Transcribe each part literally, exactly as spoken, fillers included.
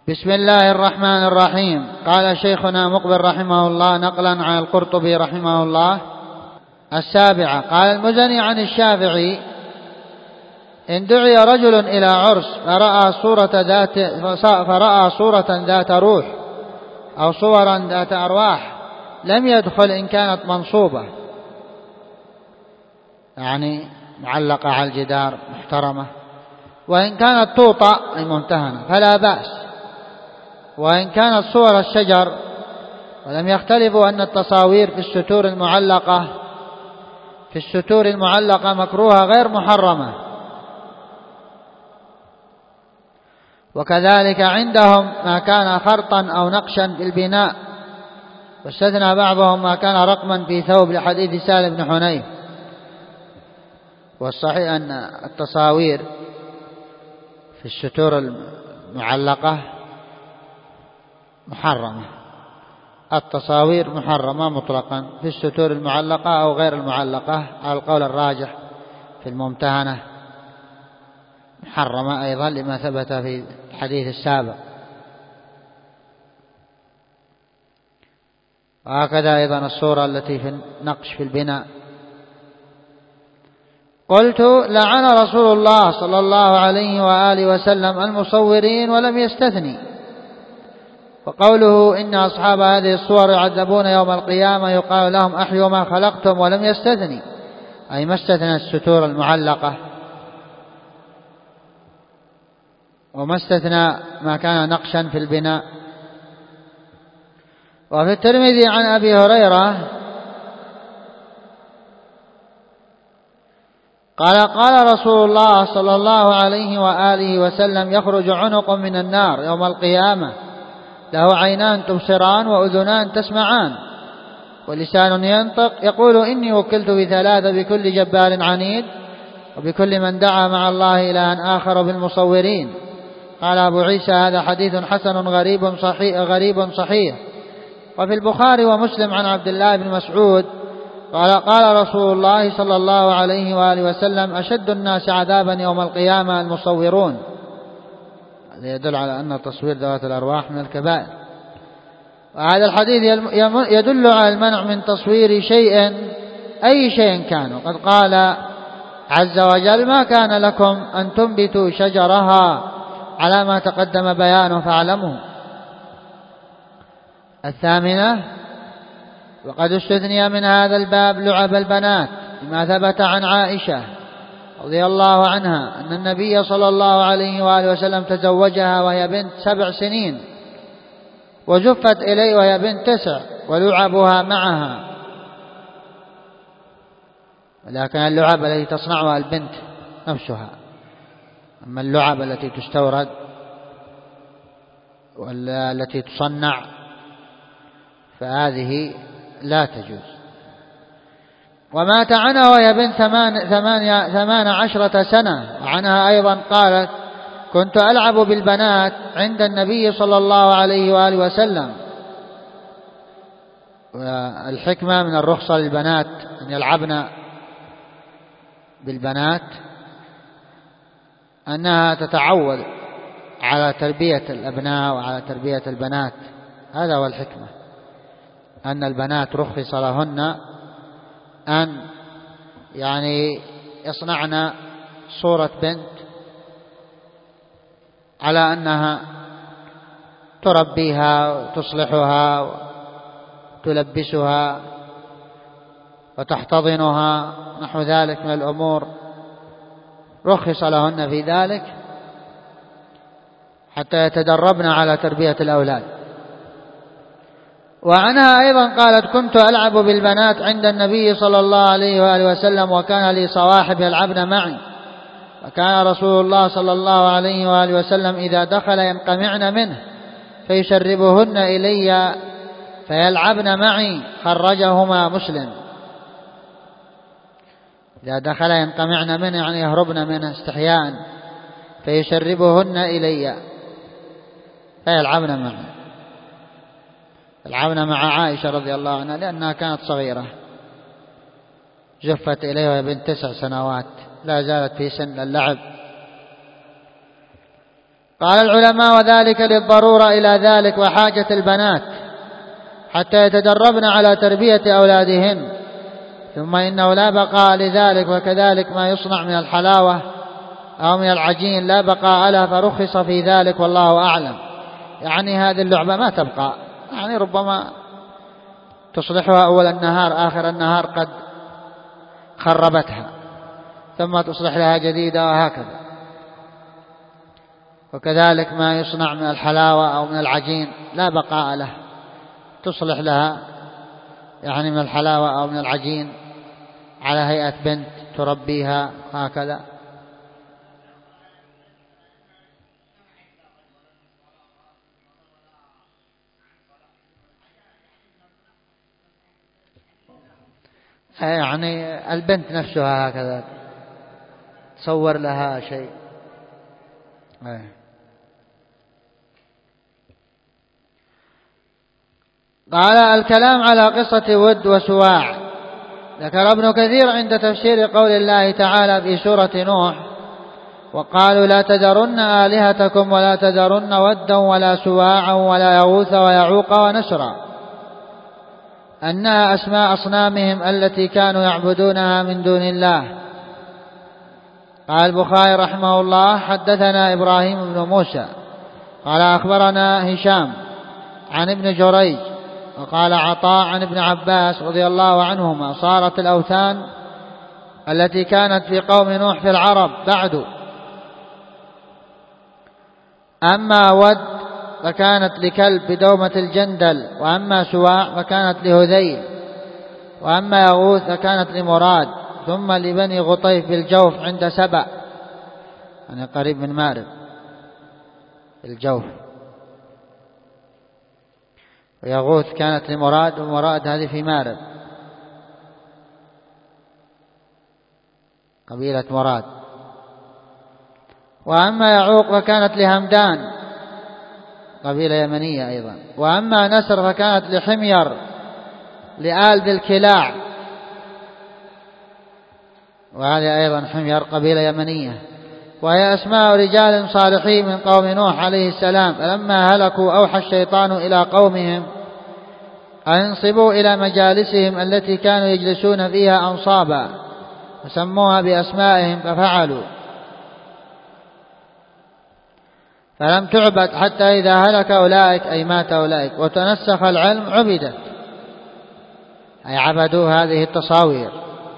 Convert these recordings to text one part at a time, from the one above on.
بسم الله الرحمن الرحيم. قال شيخنا مقبل رحمه الله نقلا عن القرطبي رحمه الله: السابعة. قال المزني عن الشافعي: إن دعي رجل إلى عرس فرأى صورة ذات فرأى صورة ذات روح أو صورا ذات أرواح لم يدخل إن كانت منصوبة، يعني معلقة على الجدار محترمة، وإن كانت توطأ أي ممتهنة فلا بأس، وإن كانت صور الشجر. ولم يختلفوا أن التصاوير في الستور المعلقة في الستور المعلقة مكروهة غير محرمة، وكذلك عندهم ما كان خرطا أو نقشا في البناء، واستثنى بعضهم ما كان رقما في ثوب لحديث سالم بن حنيف. والصحيح أن التصاوير في الستور المعلقة محرمة، التصاوير محرمة مطلقا في الستور المعلقة أو غير المعلقة، على القول الراجح في الممتهنة محرمة أيضا لما ثبت في الحديث السابق. وهكذا أيضا الصورة التي في النقش في البناء. قلت: لعن رسول الله صلى الله عليه وآله وسلم المصورين ولم يستثني. وقوله إن أصحاب هذه الصور يعذبون يوم القيامة يقال لهم أحيوا ما خلقتم ولم يستثني، أي ما استثنى الستور المعلقة وما استثنى ما كان نقشا في البناء. وفي الترمذي عن أبي هريرة قال: قال رسول الله صلى الله عليه وآله وسلم: يخرج عنق من النار يوم القيامة له عينان تبصران وأذنان تسمعان ولسان ينطق يقول إني وكلت بثلاثة: بكل جبار عنيد، وبكل من دعا مع الله إلها آخر، بالمصورين. قال أبو عيسى: هذا حديث حسن غريب صحيح, غريب صحيح. وفي البخاري ومسلم عن عبد الله بن مسعود قال: قال رسول الله صلى الله عليه وآله وسلم: أشد الناس عذابا يوم القيامة المصورون. هذا يدل على أن تصوير ذوات الأرواح من الكبائر. وهذا الحديث يدل على المنع من تصوير شيء أي شيء كان. وقد قال عز وجل: ما كان لكم أن تنبتوا شجرها على ما تقدم بيانه فاعلموا. الثامنة: وقد استثني من هذا الباب لعب البنات لما ثبت عن عائشة رضي الله عنها أن النبي صلى الله عليه وآله وسلم تزوجها وهي بنت سبع سنين وزفت إليه وهي بنت تسع ولعبها معها. ولكن اللعب التي تصنعها البنت نفسها، أما اللعب التي تستورد والتي تصنع فهذه لا تجوز. ومات عنها وهي بنت ثمان, ثمان, ثمان عشرة سنة. وعنها أيضا قالت: كنت ألعب بالبنات عند النبي صلى الله عليه وآله وسلم. والحكمة من الرخصة للبنات أن يلعبن بالبنات أنها تتعود على تربية الأبناء وعلى تربية البنات. هذا هو الحكمة، أن البنات رخص لهن أن يعني يصنعن صورة بنت على أنها تربيها وتصلحها وتلبسها وتحتضنها نحو ذلك من الأمور، رخص لهن في ذلك حتى يتدربن على تربية الأولاد. وعنها أيضا قالت: كنت ألعب بالبنات عند النبي صلى الله عليه وآله وسلم وكان لي صواحب يلعبن معي، وكان رسول الله صلى الله عليه وآله وسلم إذا دخل ينقمعن منه فيشربهن إلي فيلعبن معي. خرجهما مسلم. إذا دخل ينقمعن منه يعني يهربن منه استحياء، فيشربهن إلي فيلعبن معي. يلعبن مع عائشة رضي الله عنها لأنها كانت صغيرة، جفت إليها وهي بنت تسع سنوات، لا زالت في سن اللعب. قال العلماء: وذلك للضرورة إلى ذلك وحاجة البنات حتى يتدربن على تربية أولادهن، ثم إنه لا بقاء لذلك، وكذلك ما يصنع من الحلاوة أو من العجين لا بقاء له، فرخص في ذلك والله أعلم. يعني هذه اللعبة ما تبقى، يعني ربما تصلحها أول النهار، آخر النهار قد خربتها، ثم تصلح لها جديدة، وهكذا. وكذلك ما يصنع من الحلاوة أو من العجين لا بقاء له، تصلح لها يعني من الحلاوة أو من العجين على هيئة بنت تربيها هكذا. يعني البنت نفسها هكذا تصور لها شيء. قال: الكلام على قصة ود وسواع. ذكر ابن كثير عند تفسير قول الله تعالى في سورة نوح: وقالوا لا تذرن آلهتكم ولا تذرن ودا ولا سواعا ولا يغوث ويعوق ونسرا، أنها أسماء أصنامهم التي كانوا يعبدونها من دون الله. قال البخاري رحمه الله: حدثنا إبراهيم بن موسى قال أخبرنا هشام عن ابن جريج وقال عطاء عن ابن عباس رضي الله عنهما: صارت الأوثان التي كانت في قوم نوح في العرب بعد، أما ود فكانت لكلب بدومة الجندل، وأما سواع فكانت لهذيل، وأما يغوث فكانت لمراد، ثم لبني غطيف بالجوف عند سبأ، يعني قريب من مارب الجوف، ويغوث كانت لمراد، ومراد هذه في مارب قبيلة مراد. وأما يعوق فكانت لهمدان قبيلة يمنية أيضا. وأما نسر فكانت لحمير لآل ذي الكلاع، وهذه أيضا حمير قبيلة يمنية. وهي أسماء رجال صالحين من قوم نوح عليه السلام، فلما هلكوا أوحى الشيطان إلى قومهم أن ينصبوا إلى مجالسهم التي كانوا يجلسون فيها أنصابا، فسموها بأسمائهم ففعلوا، فلم تعبد حتى إذا هلك أولئك أي مات أولئك وتنسخ العلم عبدت، أي عبدوا هذه التصاوير.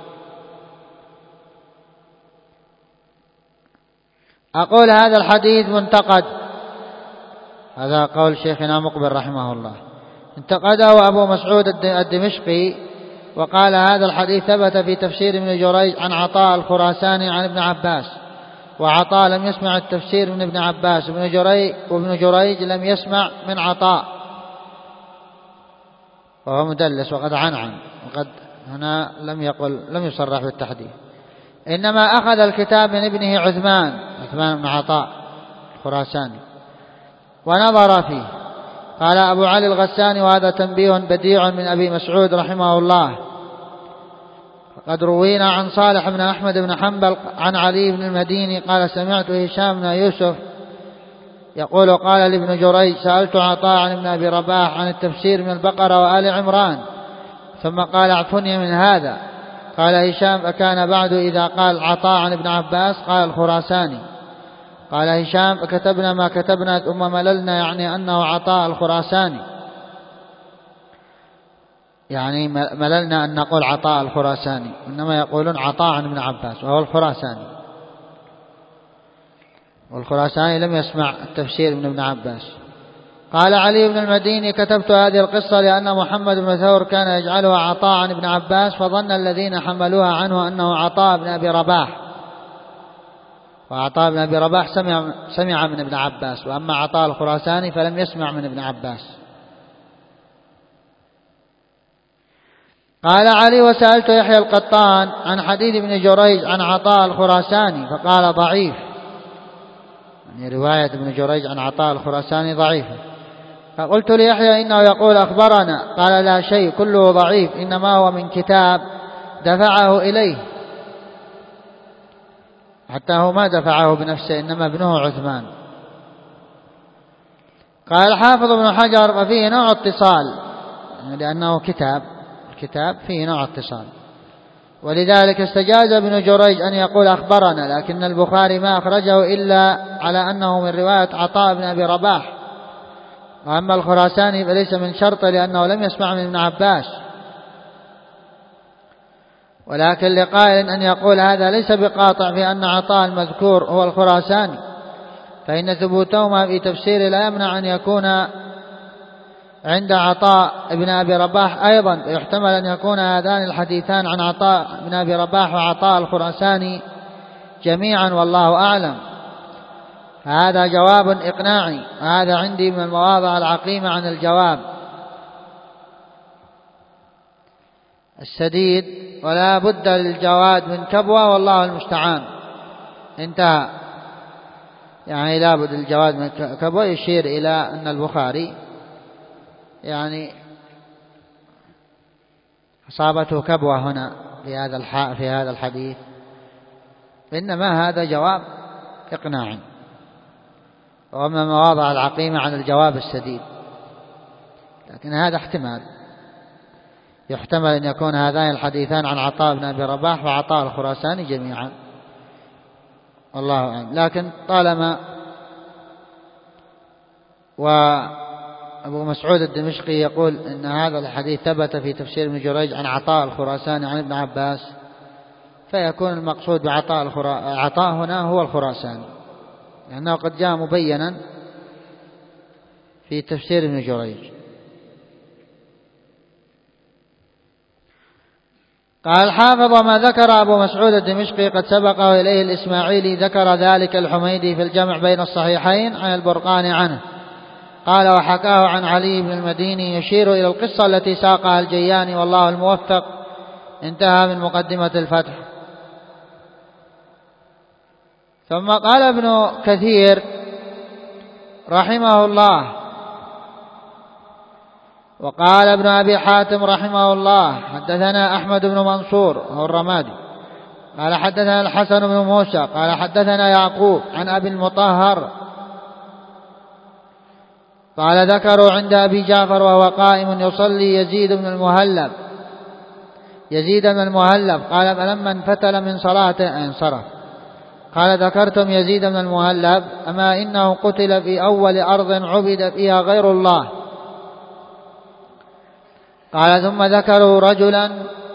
أقول هذا الحديث منتقد، هذا قول شيخنا مقبل رحمه الله، انتقده أبو مسعود الدمشقي وقال: هذا الحديث ثبت في تفسير ابن جريج عن عطاء الخراساني عن ابن عباس، وعطاء لم يسمع التفسير من ابن عباس، وابن جريج, وابن جريج لم يسمع من عطاء، وهو مدلس وقد عنعن، وقد هنا لم يقل لم يصرح بالتحديث، إنما أخذ الكتاب من ابنه عثمان عثمان بن عطاء الخراساني ونظر فيه. قال أبو علي الغساني: وهذا تنبيه بديع من أبي مسعود رحمه الله. فقد روينا عن صالح بن أحمد بن حنبل عن علي بن المديني قال: سمعت هشام بن يوسف يقول: قال لابن جريج: سألت عطاء عن ابن أبي رباح عن التفسير من البقرة وآل عمران، ثم قال: اعفني من هذا. قال هشام: فكان بعد إذا قال عطاء عن ابن عباس قال الخراساني. قال هشام: فكتبنا ما كتبنا ثم مللنا، يعني أنه عطاء الخراساني، يعني مللنا أن نقول عطاء الخراساني، إنما يقولون عطاء عن ابن عباس وهو الخراساني، والخراساني لم يسمع التفسير من ابن عباس. قال علي بن المديني: كتبت هذه القصة لأن محمد بن ثور كان يجعلها عطاء عن ابن عباس، فظن الذين حملوها عنه أنه عطاء بن أبي رباح، وعطاء بن أبي رباح سمع, سمع من ابن عباس، وأما عطاء الخراساني فلم يسمع من ابن عباس. قال علي: وسألت يحيى القطان عن حديث ابن جريج عن عطاء الخراساني فقال ضعيف، يعني رواية ابن جريج عن عطاء الخراساني ضعيفة. فقلت ليحيى: إنه يقول أخبرنا. قال: لا شيء، كله ضعيف، إنما هو من كتاب دفعه إليه، حتى هو ما دفعه بنفسه، إنما ابنه عثمان قال الحافظ ابن حجر: وفيه نوع اتصال، لأنه كتاب، الكتاب فيه نوع اتصال، ولذلك استجاز ابن جريج أن يقول أخبرنا، لكن البخاري ما أخرجه إلا على أنه من رواية عطاء بن أبي رباح، وأما الخراساني فليس من شرطه لأنه لم يسمع من ابن عباس. ولكن لقائل أن يقول هذا ليس بقاطع في أن عطاء المذكور هو الخراساني، فإن ثبوتهما في تفسير لا يمنع أن يكون عند عطاء بن أبي رباح أيضا، يحتمل أن يكون هذان الحديثان عن عطاء بن أبي رباح وعطاء الخراساني جميعا، والله أعلم. هذا جواب إقناعي، وهذا عندي من المواضع العقيمة عن الجواب السديد، ولا بد للجواد من كبوة والله المستعان. انتهى. يعني لا بد للجواد من كبوة، يشير إلى أن البخاري يعني أصابته كبوة هنا في هذا في هذا الحديث، إنما هذا جواب إقناعي، ومن مواضع العقيمة عن الجواب السديد. لكن هذا احتمال، يحتمل أن يكون هذان الحديثان عن عطاء بن أبي رباح وعطاء الخراساني جميعا، والله أعلم. لكن طالما وأبو مسعود الدمشقي يقول إن هذا الحديث ثبت في تفسير ابن جريج عن عطاء الخراساني عن ابن عباس، فيكون المقصود بعطاء الخرا... عطاء هنا هو الخراساني، لأنه قد جاء مبينا في تفسير ابن جريج. قال الحافظ: وما ذكر أبو مسعود الدمشقي قد سبقه إليه الإسماعيلي، ذكر ذلك الحميدي في الجمع بين الصحيحين عن البرقاني عنه. قال: وحكاه عن علي بن المديني يشير إلى القصة التي ساقها الجياني، والله الموفق. انتهى من مقدمة الفتح. ثم قال ابن كثير رحمه الله: وقال ابن أبي حاتم رحمه الله: حدثنا أحمد بن منصور هو الرمادي قال حدثنا الحسن بن موسى قال حدثنا يعقوب عن أبي المطهر قال: ذكروا عند أبي جعفر وهو قائم يصلي يزيد بن المهلب يزيد بن المهلب قال: فلما انفتل من صلاته انصرف. قال: ذكرتم يزيد بن المهلب، أما إنه قتل في أول أرض عبد فيها غير الله. قال: ثم ذكروا رجلا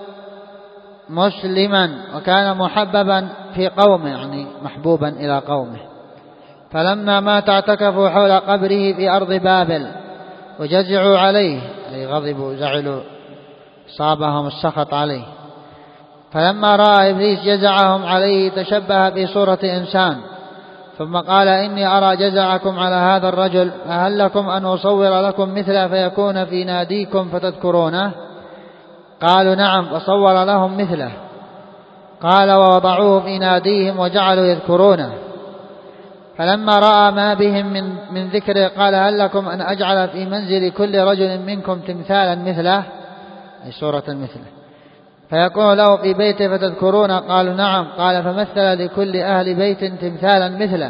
مسلما وكان محببا في قومه، يعني محبوبا إلى قومه، فلما مات اعتكفوا حول قبره في أرض بابل وجزعوا عليه، أي غضبوا زعلوا، صابهم السخط عليه. فلما رأى إبليس جزعهم عليه تشبه في صورة إنسان، ثم قال: إني أرى جزعكم على هذا الرجل، فهل لكم أن أصور لكم مثله فيكون في ناديكم فتذكرونه؟ قالوا: نعم. فصور لهم مثله. قال: ووضعوه في ناديهم وجعلوا يذكرونه. فلما رأى ما بهم من, من ذكره قال: هل لكم أن أجعل في منزل كل رجل منكم تمثالا مثله، أي صورة مثله، فيكون له في بيته فتذكرونه؟ قالوا: نعم. قال: فمثل لكل أهل بيت تمثالا مثله،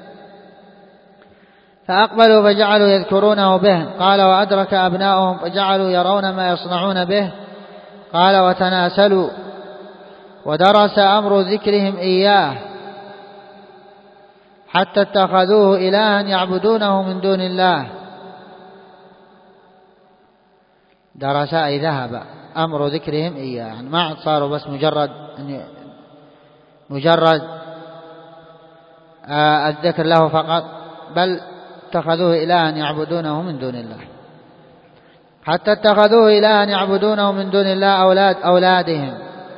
فأقبلوا فجعلوا يذكرونه به. قال: وأدرك أبناؤهم فجعلوا يرون ما يصنعون به. قال: وتناسلوا ودرس أمر ذكرهم إياه حتى اتخذوه إلها يعبدونه من دون الله. درس أي ذهب أمر ذكرهم إياه، يعني ما عاد صاروا بس مجرد مجرد آه الذكر له فقط، بل اتخذوه إلها يعبدونه من دون الله، حتى اتخذوه إلها يعبدونه من دون الله أولاد أولادهم.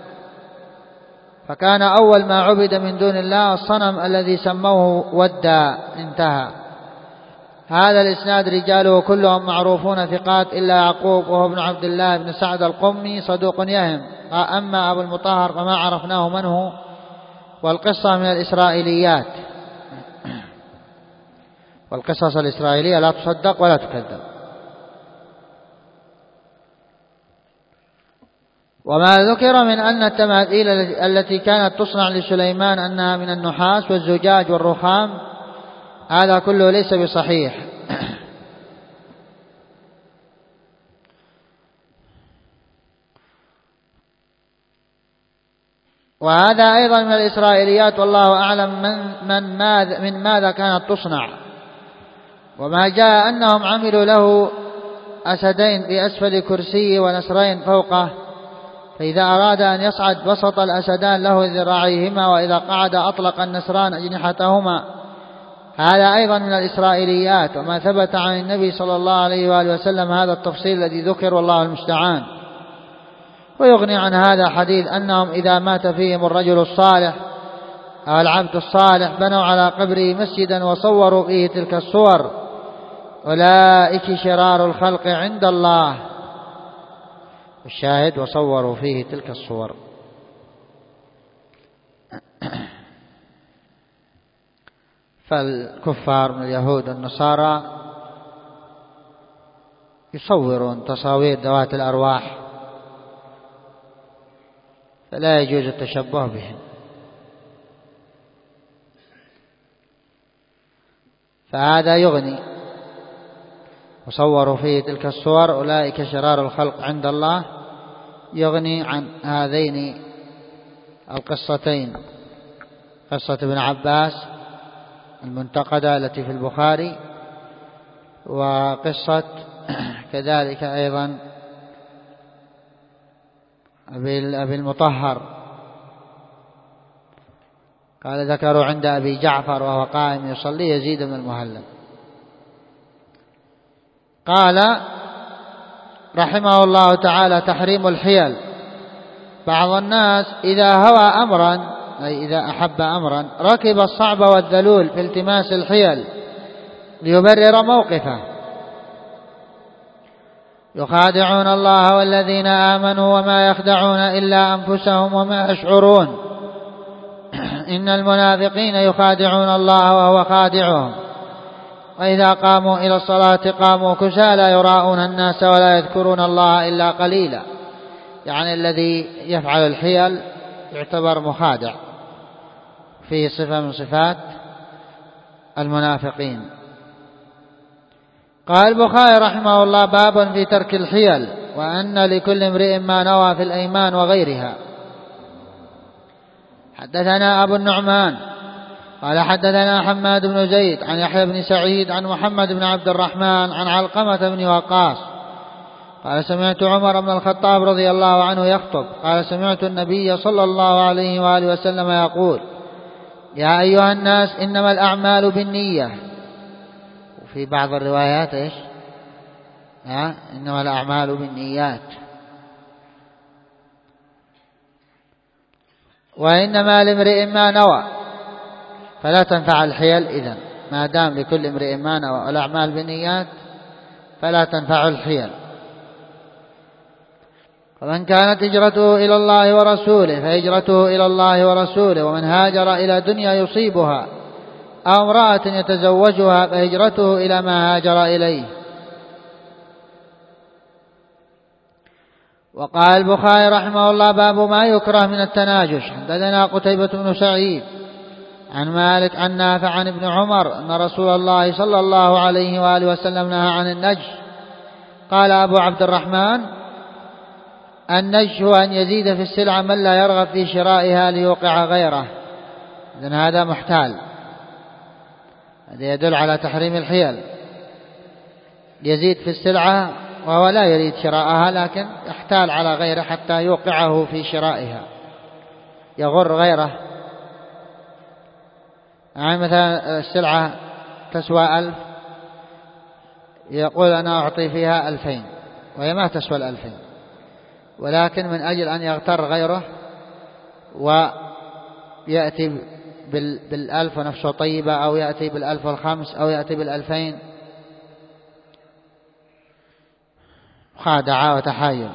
فكان أول ما عبد من دون الله الصنم الذي سموه ودا. انتهى. هذا الإسناد رجاله كلهم معروفون ثقات إلا يعقوب وهو ابن عبد الله بن سعد القمي صدوق يهم. أما أبو المطهر فما عرفناه من هو، والقصة من الإسرائيليات، والقصص الإسرائيلية لا تصدق ولا تكذب. وما ذكر من أن التماثيل التي كانت تصنع لسليمان أنها من النحاس والزجاج والرخام، هذا كله ليس بصحيح، وهذا أيضا من الإسرائيليات، والله أعلم من, من, ماذا من ماذا كانت تصنع. وما جاء أنهم عملوا له أسدين بأسفل كرسيه ونسرين فوقه، فإذا أراد أن يصعد بسط الأسدان له ذراعيهما، وإذا قعد أطلق النسران أجنحتهما. هذا أيضا من الإسرائيليات، وما ثبت عن النبي صلى الله عليه وآله وسلم هذا التفصيل الذي ذكر، والله المستعان. ويغني عن هذا حديث أنهم إذا مات فيهم الرجل الصالح أو العبد الصالح بنوا على قبره مسجدا وصوروا فيه تلك الصور، أولئك شرار الخلق عند الله. الشاهد وصوروا فيه تلك الصور. فالكفار من اليهود والنصارى يصورون تصاوير ذوات الأرواح، فلا يجوز التشبه بهم. فهذا يغني، وصوروا فيه تلك الصور أولئك شرار الخلق عند الله، يغني عن هذين القصتين، قصة ابن عباس المنتقدة التي في البخاري، وقصة كذلك أيضا أبي المطهر قال ذكروا عند أبي جعفر وهو قائم يصلي يزيد بن المهلب. قال رحمه الله تعالى: تحريم الحيل. بعض الناس إذا هوى أمرا، أي إذا أحب أمرا، ركب الصعب والذلول في التماس الحيل ليبرر موقفه، يخادعون الله والذين آمنوا وما يخدعون إلا أنفسهم وما يشعرون، إن المنافقين يخادعون الله وهو خادعهم، وإذا قاموا إلى الصلاة قاموا كسالى يراءون الناس ولا يذكرون الله إلا قليلا. يعني الذي يفعل الحيل يعتبر مخادع، فيه صفة من صفات المنافقين. قال البخاري رحمه الله: باب في ترك الحيل، وأن لكل امرئ ما نوى في الأيمان وغيرها. حدثنا أبو النعمان قال حدثنا حماد بن زيد عن يحيى بن سعيد عن محمد بن عبد الرحمن عن علقمة بن وقاص قال سمعت عمر بن الخطاب رضي الله عنه يخطب قال سمعت النبي صلى الله عليه وآله وسلم يقول: يا أيها الناس إنما الأعمال بالنية. وفي بعض الروايات إيش؟ ها؟ إنما الأعمال بالنيات، وإنما لامرئ ما نوى، فلا تنفع الحيل. إذن ما دام لكل امرئ ما نوى والأعمال بالنيات فلا تنفع الحيل. فمن كانت هجرته إلى الله ورسوله فهجرته إلى الله ورسوله، ومن هاجر إلى دنيا يصيبها أو امرأة يتزوجها فهجرته إلى ما هاجر إليه. وقال البخاري رحمه الله: باب ما يكره من التناجش. حدثنا قتيبة بن سعيد عن مالك عن نافع عن ابن عمر أن رسول الله صلى الله عليه وآله وسلم نهى عن النجش. قال أبو عبد الرحمن: النجش هو أن يزيد في السلعة من لا يرغب في شرائها ليوقع غيره. إذن هذا محتال، هذا يدل على تحريم الحيل. يزيد في السلعة وهو لا يريد شراءها، لكن يحتال على غيره حتى يوقعه في شرائها، يغر غيره. يعني مثلا السلعة تسوى ألف، يقول أنا أعطي فيها ألفين، وهي ما تسوى الألفين، ولكن من أجل أن يغتر غيره ويأتي بالألف ونفسه طيبة، أو يأتي بالألف والخمس، أو يأتي بالألفين، خادعة وتحايل.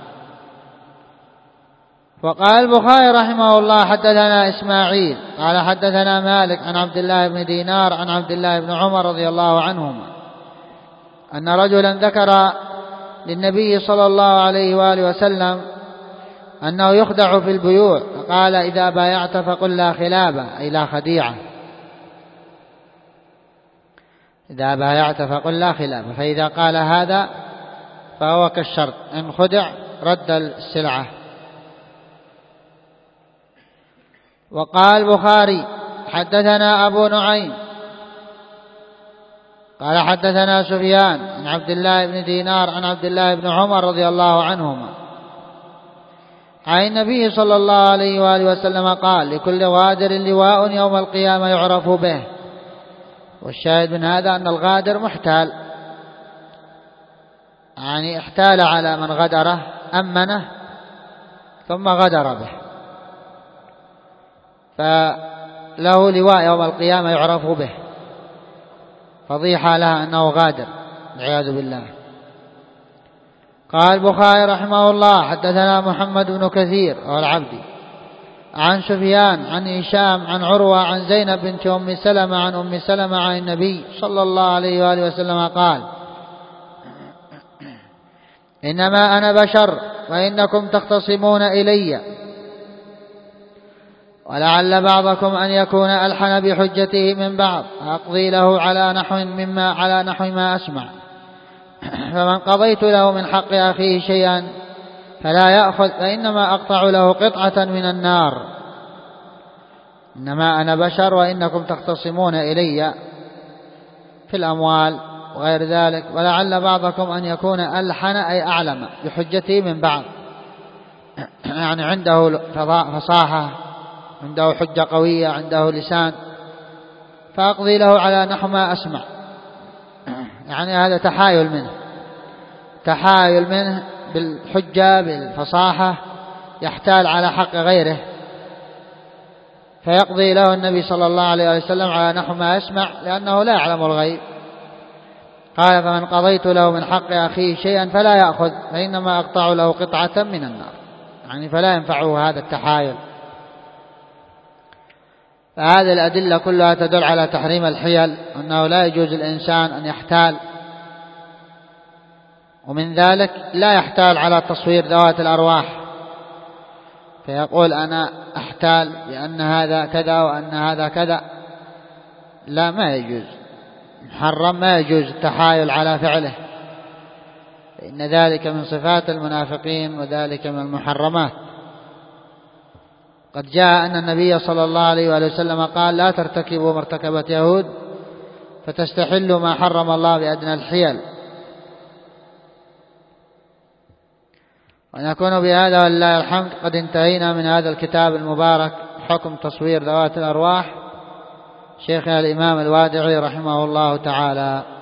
وقال البخاري رحمه الله: حدثنا إسماعيل قال حدثنا مالك عن عبد الله بن دينار عن عبد الله بن عمر رضي الله عنهما أن رجلا ذكر للنبي صلى الله عليه وآله وسلم أنه يخدع في البيوع، فقال: إذا بايعت فقل لا خلابة، أي لا خديعة. إذا بايعت فقل لا خلابة، فإذا قال هذا فهو كالشرط، إن خدع رد السلعة. وقال البخاري حدثنا أبو نعيم قال حدثنا سفيان عن عبد الله بن دينار عن عبد الله بن عمر رضي الله عنهما عن النبي صلى الله عليه وآله وسلم قال لكل غادر لواء يوم القيامة يعرف به. والشاهد من هذا أن الغادر محتال، يعني احتال على من غدره أمنه ثم غدر به، فله لواء يوم القيامة يعرف به، فضيحة لها أنه غادر والعياذ بالله. قال البخاري رحمه الله حدثنا محمد بن كثير والعبدي عن سفيان عن هشام عن عروة عن زينب بنت أم سلمة عن أم سلمة عن النبي صلى الله عليه وآله وسلم قال إنما أنا بشر وإنكم تختصمون إلي، ولعل بعضكم أن يكون ألحن بحجته من بعض أقضي له على نحو مما على نحو ما أسمع، فمن قضيت له من حق أخيه شيئا فلا يأخذ فإنما أقطع له قطعة من النار. إنما أنا بشر وإنكم تختصمون إلي في الأموال وغير ذلك، ولعل بعضكم أن يكون ألحن أي أعلم بحجته من بعض، يعني عنده فصاحة، عنده حجة قوية، عنده لسان، فأقضي له على نحو ما أسمع، يعني هذا تحايل منه تحايل منه بالحجة بالفصاحة، يحتال على حق غيره، فيقضي له النبي صلى الله عليه وسلم على نحو ما يسمع لأنه لا يعلم الغيب. قال فمن قضيت له من حق أخيه شيئا فلا يأخذ فإنما أقطع له قطعة من النار، يعني فلا ينفعه هذا التحايل. فهذه الأدلة كلها تدل على تحريم الحيل، أنه لا يجوز الإنسان أن يحتال، ومن ذلك لا يحتال على تصوير ذوات الأرواح، فيقول أنا أحتال بأن هذا كذا وأن هذا كذا، لا، ما يجوز، محرم، ما يجوز التحايل على فعله، فإن ذلك من صفات المنافقين وذلك من المحرمات. قد جاء أن النبي صلى الله عليه وآله وسلم قال لا ترتكبوا مرتكبة يهود فتستحلوا ما حرم الله بأدنى الحيل. ونكون بهذا ولله الحمد قد انتهينا من هذا الكتاب المبارك، حكم تصوير ذوات الأرواح، شيخنا الإمام الوادعي رحمه الله تعالى.